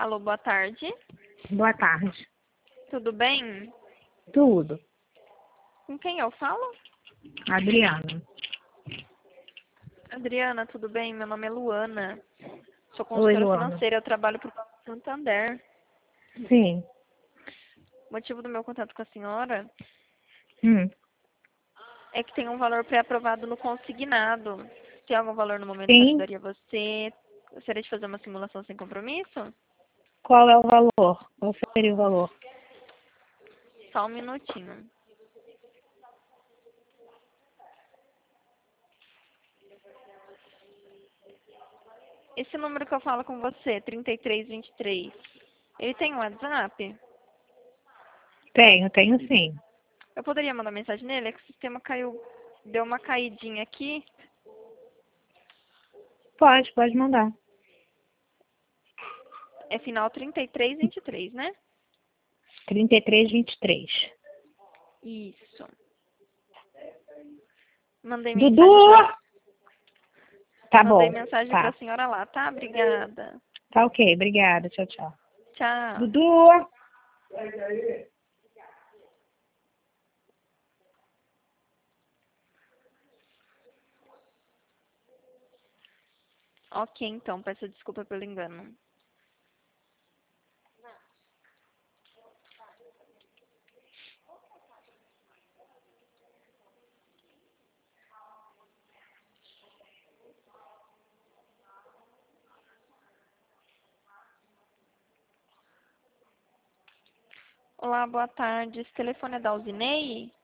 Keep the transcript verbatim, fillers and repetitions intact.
Alô, boa tarde. Boa tarde. Tudo bem? Tudo. Com quem eu falo? Adriana. Adriana, tudo bem? Meu nome é Luana. Sou Oi, consultora Luana. financeira, eu trabalho para o Santander. Sim. O motivo do meu contato com a senhora Hum. é que tem um valor pré-aprovado no consignado. Tem algum valor no momento que eu Sim. ajudaria você? Gostaria de fazer uma simulação sem compromisso? Qual é o valor? Qual seria o valor? Só um minutinho. Esse número que eu falo com você, trinta e três vinte e três, ele tem um WhatsApp? Tenho, tenho sim. Eu poderia mandar mensagem nele? É que o sistema caiu, deu uma caidinha aqui. Pode, pode mandar. É final trinta e três vinte e três, né? trinta e três, vinte e três. Isso. Mandei Dudu! mensagem pra, Tá mandei bom. mensagem pra Tá. senhora lá, tá? Obrigada. Tá ok. Obrigada. Tchau, tchau. Tchau. Dudu! Ok, então, peço desculpa pelo engano. Olá, boa tarde. Esse telefone é da Alzinei?